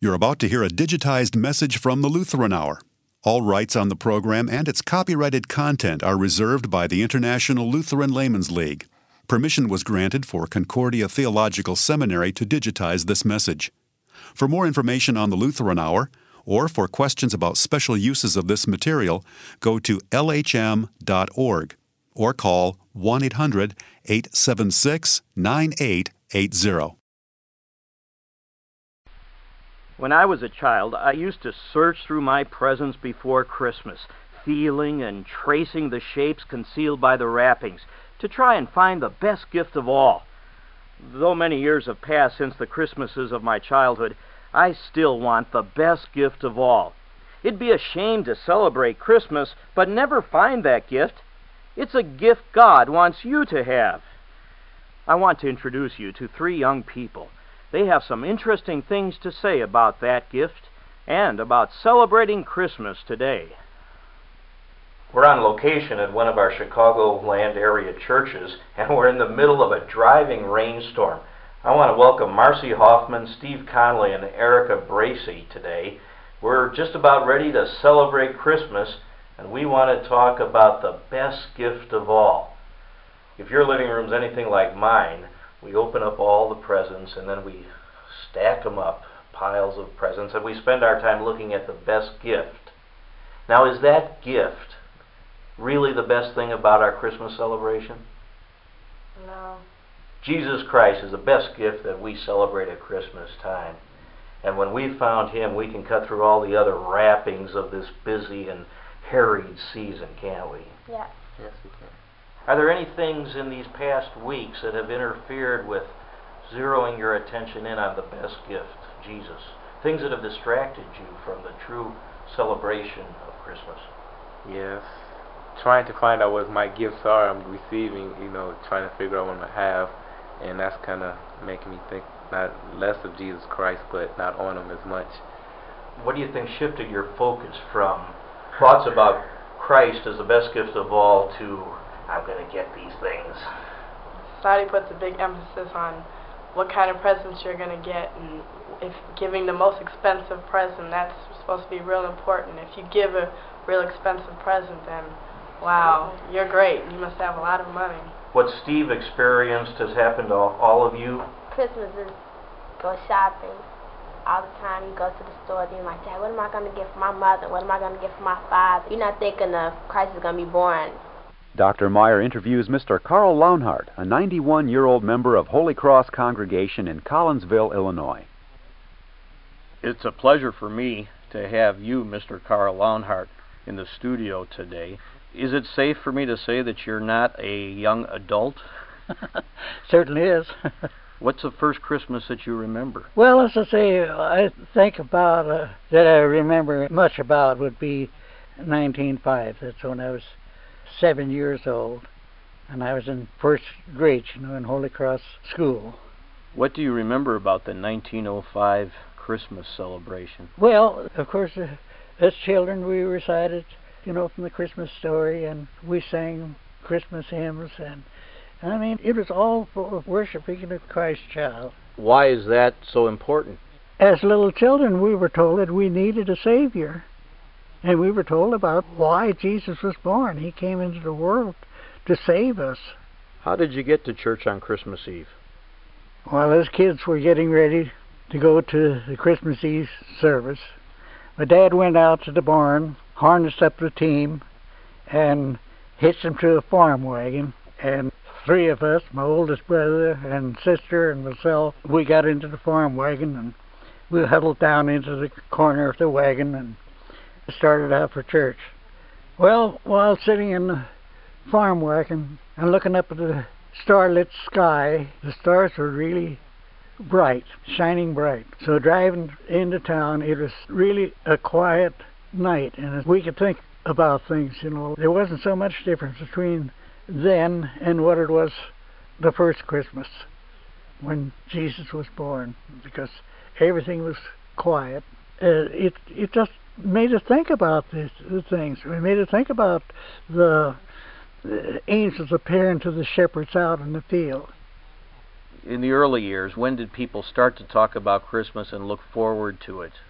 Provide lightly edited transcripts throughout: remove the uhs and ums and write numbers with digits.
You're about to hear a digitized message from the Lutheran Hour. All rights on the program and its copyrighted content are reserved by the International Lutheran Laymen's League. Permission was granted for Concordia Theological Seminary to digitize this message. For more information on the Lutheran Hour, or for questions about special uses of this material, go to lhm.org or call 1-800-876-9880. When I was a child, I used to search through my presents before Christmas, feeling and tracing the shapes concealed by the wrappings, to try and find the best gift of all. Though many years have passed since the Christmases of my childhood, I still want the best gift of all. It'd be a shame to celebrate Christmas, but never find that gift. It's a gift God wants you to have. I want to introduce you to three young people. They have some interesting things to say about that gift and about celebrating Christmas today. We're on location at one of our Chicagoland area churches, and we're in the middle of a driving rainstorm. I want to welcome Marcy Hoffman, Steve Conley, and Erica Bracey today. We're just about ready to celebrate Christmas, and we want to talk about the best gift of all. If your living room's anything like mine, we open up all the presents and then we stack them up, piles of presents, and we spend our time looking at the best gift. Now, is that gift really the best thing about our Christmas celebration? No. Jesus Christ is the best gift that we celebrate at Christmas time. And when we found Him, we can cut through all the other wrappings of this busy and harried season, can't we? Yeah. Yes, we can. Are there any things in these past weeks that have interfered with zeroing your attention in on the best gift, Jesus? Things that have distracted you from the true celebration of Christmas? Yes. Trying to find out what my gifts are I'm receiving, trying to figure out what I have, and that's kind of making me think not less of Jesus Christ, but not on Him as much. What do you think shifted your focus from thoughts about Christ as the best gift of all to I'm going to get these things? Society puts a big emphasis on what kind of presents you're going to get, and if giving the most expensive present, that's supposed to be real important. If you give a real expensive present, then wow, you're great. You must have a lot of money. What Steve experienced has happened to all of you? Christmas is go shopping. All the time you go to the store and you're like, Dad, what am I going to get for my mother? What am I going to get for my father? You're not thinking of Christ is going to be born. Dr. Meyer interviews Mr. Carl Launhardt, a 91-year-old member of Holy Cross Congregation in Collinsville, Illinois. It's a pleasure for me to have you, Mr. Carl Launhardt, in the studio today. Is it safe for me to say that you're not a young adult? Certainly is. What's the first Christmas that you remember? Well, as I say, I think about that I remember much about would be 1905. That's when I was 7 years old, and I was in first grade, in Holy Cross School. What do you remember about the 1905 Christmas celebration? Well, of course, as children, we recited, from the Christmas story, and we sang Christmas hymns, and it was all full of worshiping the Christ child. Why is that so important? As little children, we were told that we needed a Savior. And we were told about why Jesus was born. He came into the world to save us. How did you get to church on Christmas Eve? Well, as kids were getting ready to go to the Christmas Eve service, my dad went out to the barn, harnessed up the team, and hitched them to a farm wagon. And three of us, my oldest brother and sister and myself, we got into the farm wagon, and we huddled down into the corner of the wagon and started out for church. Well, while sitting in the farm wagon and looking up at the starlit sky, the stars were really bright, shining bright. So driving into town, it was really a quiet night, and we could think about things, There wasn't so much difference between then and what it was the first Christmas when Jesus was born, because everything was quiet. It just made us think about the things. We made us think about the angels appearing to the shepherds out in the field. in the early years, when did people start to talk about Christmas and look forward to it?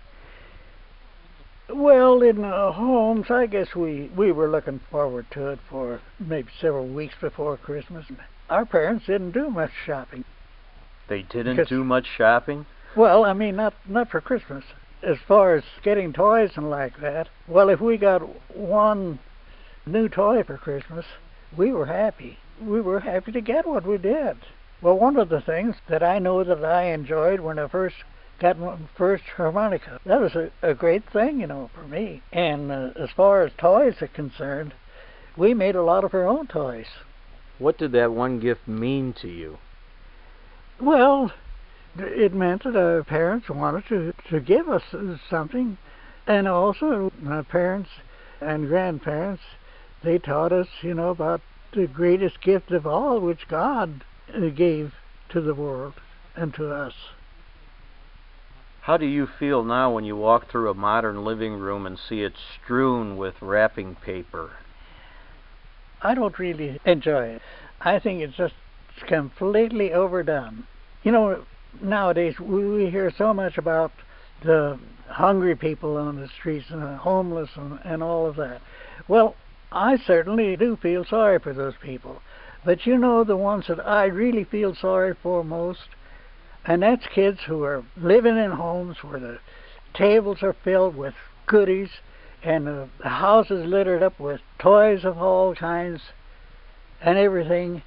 Well, in homes, I guess we were looking forward to it for maybe several weeks before Christmas. Our parents didn't do much shopping. They didn't do much shopping? Well, I mean, not for Christmas. As far as getting toys and like that, well, if we got one new toy for Christmas, we were happy. We were happy to get what we did. Well, one of the things that I know that I enjoyed when I first got my first harmonica, that was a great thing, you know, for me. And as far as toys are concerned, we made a lot of our own toys. What did that one gift mean to you? Well, it meant that our parents wanted to give us something, and also my parents and grandparents, they taught us, you know, about the greatest gift of all, which God gave to the world and to us. How do you feel now when you walk through a modern living room and see it strewn with wrapping paper? I don't really enjoy it. I think it's just completely overdone. You know, nowadays we hear so much about the hungry people on the streets and the homeless and all of that. Well, I certainly do feel sorry for those people. But you know, the ones that I really feel sorry for most, and that's kids who are living in homes where the tables are filled with goodies and the house is littered up with toys of all kinds and everything.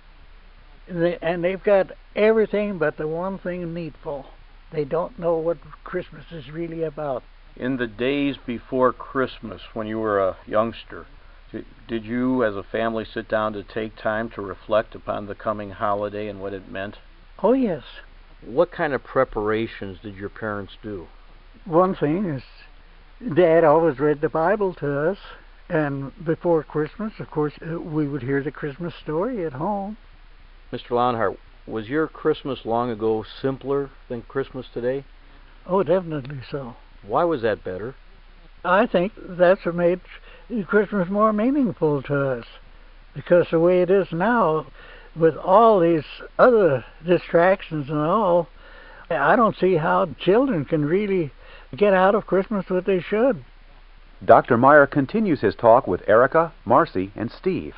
And they've got everything but the one thing needful. They don't know what Christmas is really about. In the days before Christmas, when you were a youngster, did you as a family sit down to take time to reflect upon the coming holiday and what it meant? Oh, yes. What kind of preparations did your parents do? One thing is, Dad always read the Bible to us, and before Christmas, of course, we would hear the Christmas story at home. Mr. Lownhart, was your Christmas long ago simpler than Christmas today? Oh, definitely so. Why was that better? I think that's what made Christmas more meaningful to us, because the way it is now, with all these other distractions and all, I don't see how children can really get out of Christmas what they should. Dr. Meyer continues his talk with Erica, Marcy, and Steve.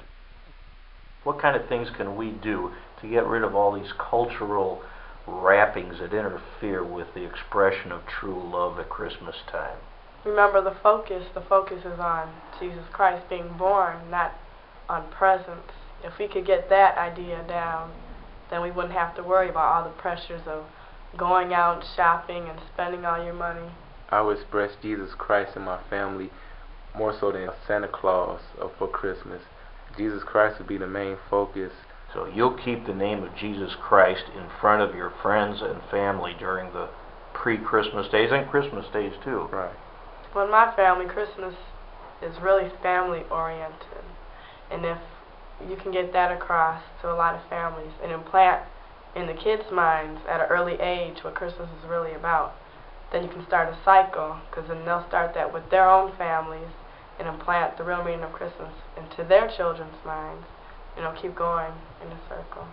What kind of things can we do to get rid of all these cultural wrappings that interfere with the expression of true love at Christmas time? Remember the focus is on Jesus Christ being born, not on presents. If we could get that idea down, then we wouldn't have to worry about all the pressures of going out shopping and spending all your money. I would express Jesus Christ in my family more so than Santa Claus for Christmas. Jesus Christ would be the main focus. So you'll keep the name of Jesus Christ in front of your friends and family during the pre-Christmas days and Christmas days too. Right. Well, in my family, Christmas is really family-oriented. And if you can get that across to a lot of families and implant in the kids' minds at an early age what Christmas is really about, then you can start a cycle, because then they'll start that with their own families and implant the real meaning of Christmas into their children's minds. You know, keep going in a circle.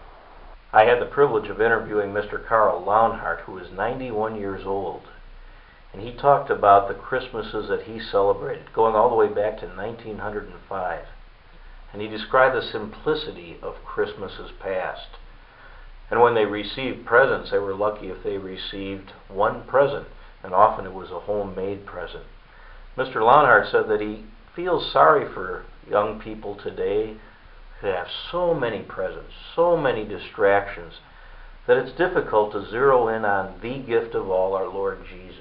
I had the privilege of interviewing Mr. Carl Lownhart, who is 91 years old. And he talked about the Christmases that he celebrated, going all the way back to 1905. And he described the simplicity of Christmases past. And when they received presents, they were lucky if they received one present, and often it was a homemade present. Mr. Lownhart said that he feels sorry for young people today who have so many presents, so many distractions, that it's difficult to zero in on the gift of all, our Lord Jesus.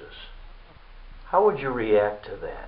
How would you react to that?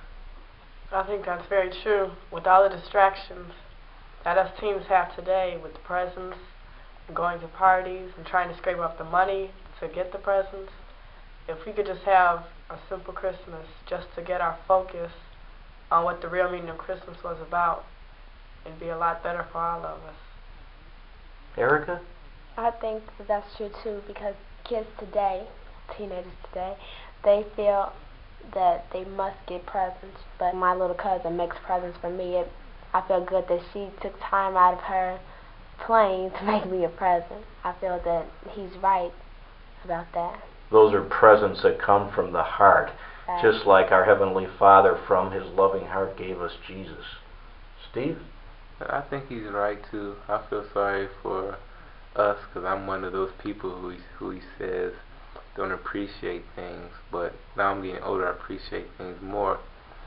I think that's very true. With all the distractions that us teens have today, with the presents, and going to parties, and trying to scrape up the money to get the presents, if we could just have a simple Christmas just to get our focus on what the real meaning of Christmas was about, it'd be a lot better for all of us. Erica? I think that's true too, because kids today, teenagers today, they feel that they must get presents. But my little cousin makes presents for me. I feel good that she took time out of her plain to make me a present. I feel that he's right about that. Those are presents that come from the heart, Right. just like our Heavenly Father from His loving heart gave us Jesus. Steve? I think he's right too. I feel sorry for us because I'm one of those people who he says don't appreciate things, but now I'm getting older, I appreciate things more.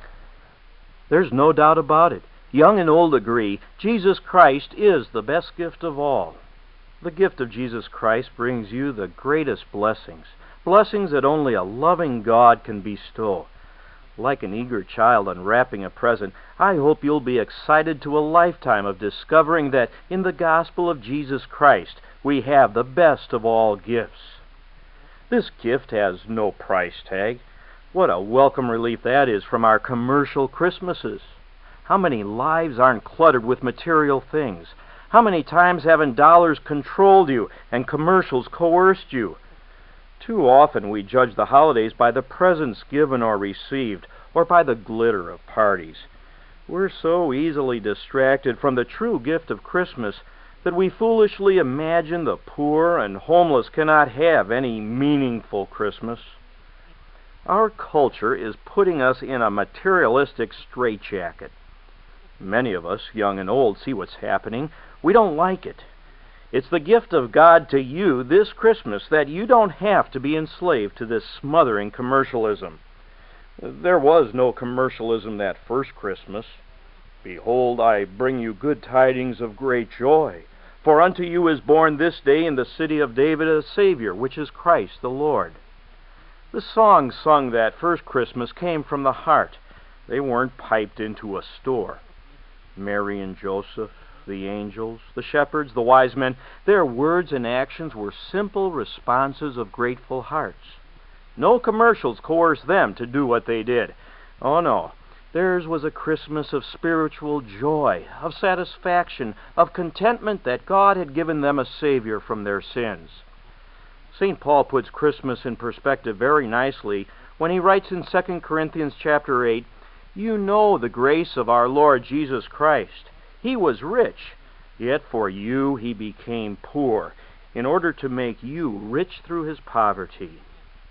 There's no doubt about it. Young and old agree, Jesus Christ is the best gift of all. The gift of Jesus Christ brings you the greatest blessings, blessings that only a loving God can bestow. Like an eager child unwrapping a present, I hope you'll be excited to a lifetime of discovering that in the gospel of Jesus Christ we have the best of all gifts. This gift has no price tag. What a welcome relief that is from our commercial Christmases. How many lives aren't cluttered with material things? How many times haven't dollars controlled you and commercials coerced you? Too often we judge the holidays by the presents given or received, or by the glitter of parties. We're so easily distracted from the true gift of Christmas that we foolishly imagine the poor and homeless cannot have any meaningful Christmas. Our culture is putting us in a materialistic straitjacket. Many of us, young and old, see what's happening. We don't like it. It's the gift of God to you this Christmas that you don't have to be enslaved to this smothering commercialism. There was no commercialism that first Christmas. Behold, I bring you good tidings of great joy. For unto you is born this day in the city of David a Savior, which is Christ the Lord. The songs sung that first Christmas came from the heart. They weren't piped into a store. Mary and Joseph, the angels, the shepherds, the wise men, their words and actions were simple responses of grateful hearts. No commercials coerced them to do what they did. Oh no, theirs was a Christmas of spiritual joy, of satisfaction, of contentment that God had given them a Savior from their sins. St. Paul puts Christmas in perspective very nicely when he writes in 2 Corinthians chapter 8, "You know the grace of our Lord Jesus Christ. He was rich, yet for you he became poor, in order to make you rich through his poverty."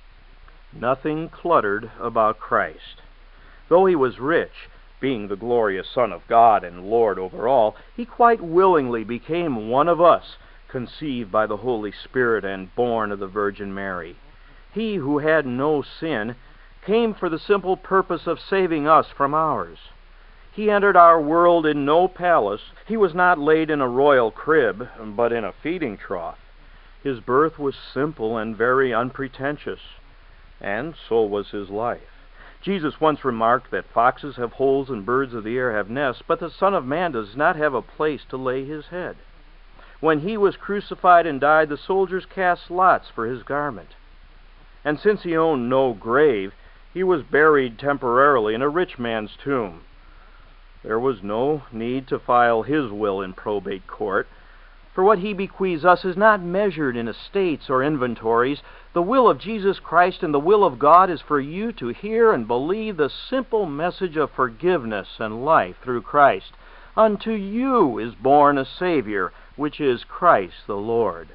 Nothing cluttered about Christ. Though he was rich, being the glorious Son of God and Lord over all, he quite willingly became one of us, conceived by the Holy Spirit and born of the Virgin Mary. He who had no sin came for the simple purpose of saving us from ours. He entered our world in no palace. He was not laid in a royal crib, but in a feeding trough. His birth was simple and very unpretentious, and so was his life. Jesus once remarked that foxes have holes and birds of the air have nests, but the Son of Man does not have a place to lay his head. When he was crucified and died, the soldiers cast lots for his garment. And since he owned no grave, he was buried temporarily in a rich man's tomb. There was no need to file his will in probate court, for what he bequeaths us is not measured in estates or inventories. The will of Jesus Christ and the will of God is for you to hear and believe the simple message of forgiveness and life through Christ. Unto you is born a Savior, which is Christ the Lord.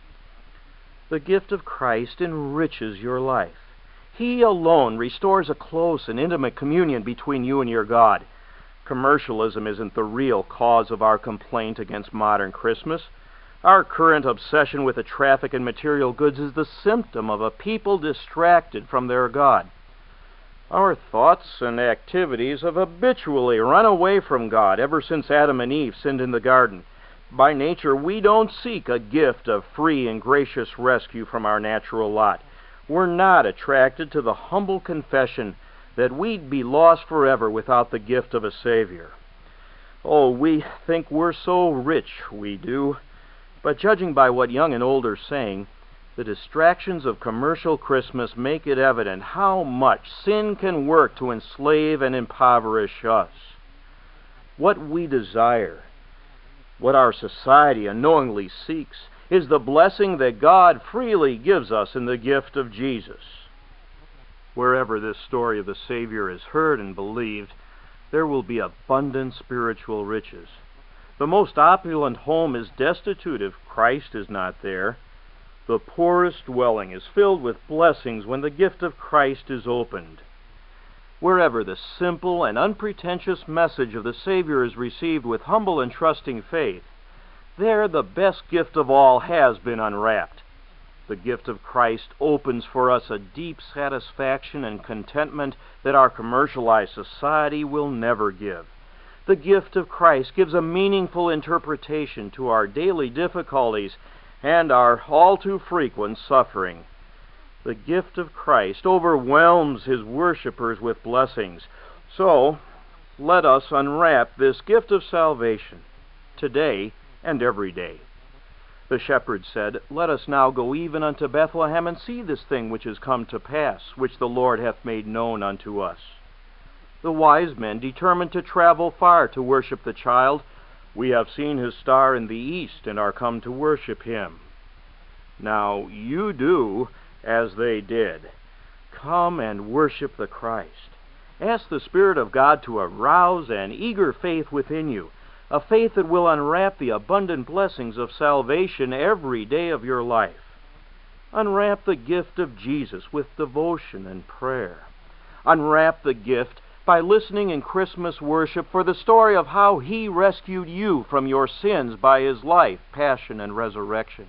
The gift of Christ enriches your life. He alone restores a close and intimate communion between you and your God. Commercialism isn't the real cause of our complaint against modern Christmas. Our current obsession with the traffic in material goods is the symptom of a people distracted from their God. Our thoughts and activities have habitually run away from God ever since Adam and Eve sinned in the garden. By nature, we don't seek a gift of free and gracious rescue from our natural lot. We're not attracted to the humble confession that we'd be lost forever without the gift of a Savior. Oh, we think we're so rich, we do. But judging by what young and old are saying, the distractions of commercial Christmas make it evident how much sin can work to enslave and impoverish us. What we desire, what our society unknowingly seeks, is the blessing that God freely gives us in the gift of Jesus. Wherever this story of the Savior is heard and believed, there will be abundant spiritual riches. The most opulent home is destitute if Christ is not there. The poorest dwelling is filled with blessings when the gift of Christ is opened. Wherever the simple and unpretentious message of the Savior is received with humble and trusting faith, there the best gift of all has been unwrapped. The gift of Christ opens for us a deep satisfaction and contentment that our commercialized society will never give. The gift of Christ gives a meaningful interpretation to our daily difficulties and our all too frequent suffering. The gift of Christ overwhelms His worshipers with blessings. So, let us unwrap this gift of salvation today and every day. The shepherds said, "Let us now go even unto Bethlehem, and see this thing which is come to pass, which the Lord hath made known unto us." The wise men determined to travel far to worship the child. "We have seen his star in the east, and are come to worship him." Now you do as they did. Come and worship the Christ. Ask the Spirit of God to arouse an eager faith within you, a faith that will unwrap the abundant blessings of salvation every day of your life. Unwrap the gift of Jesus with devotion and prayer. Unwrap the gift by listening in Christmas worship for the story of how He rescued you from your sins by His life, passion, and resurrection.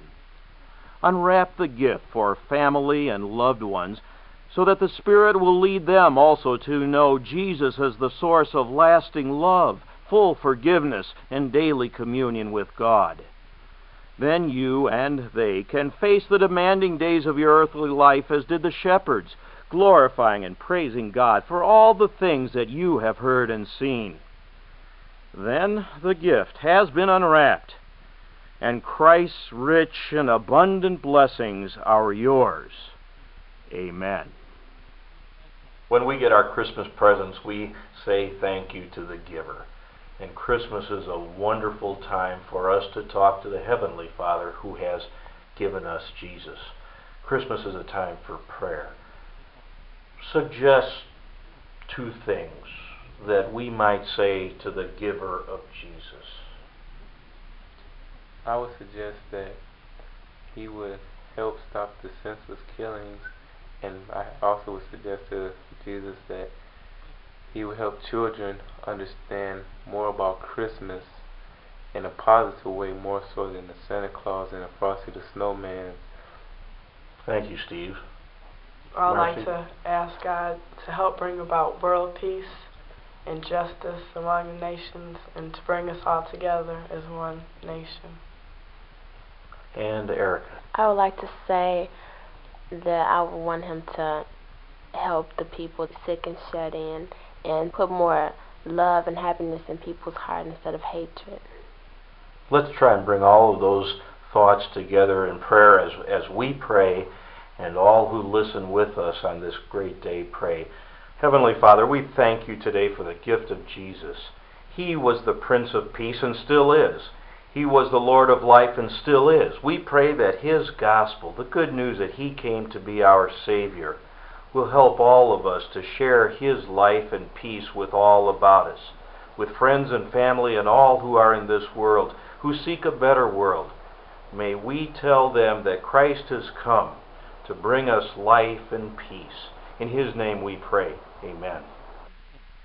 Unwrap the gift for family and loved ones so that the Spirit will lead them also to know Jesus as the source of lasting love, full forgiveness, and daily communion with God. Then you and they can face the demanding days of your earthly life as did the shepherds, glorifying and praising God for all the things that you have heard and seen. Then the gift has been unwrapped, and Christ's rich and abundant blessings are yours. Amen. When we get our Christmas presents, we say thank you to the giver. And Christmas is a wonderful time for us to talk to the Heavenly Father who has given us Jesus. Christmas is a time for prayer. Suggest two things that we might say to the giver of Jesus. I would suggest that He would help stop the senseless killings, and I also would suggest to Jesus that He would help children understand more about Christmas in a positive way, more so than the Santa Claus and the Frosty the Snowman. Thank you, Steve. I'd Marcy? like to ask God to help bring about world peace and justice among the nations, and to bring us all together as one nation. And Erica. I would like to say that I would want Him to help the people sick and shut in, and put more love and happiness in people's heart instead of hatred. Let's try and bring all of those thoughts together in prayer as we pray, and all who listen with us on this great day pray. Heavenly Father, we thank you today for the gift of Jesus. He was the Prince of Peace and still is. He was the Lord of life and still is. We pray that His gospel, the good news that He came to be our Savior, will help all of us to share His life and peace with all about us, with friends and family and all who are in this world, who seek a better world. May we tell them that Christ has come to bring us life and peace. In His name we pray. Amen.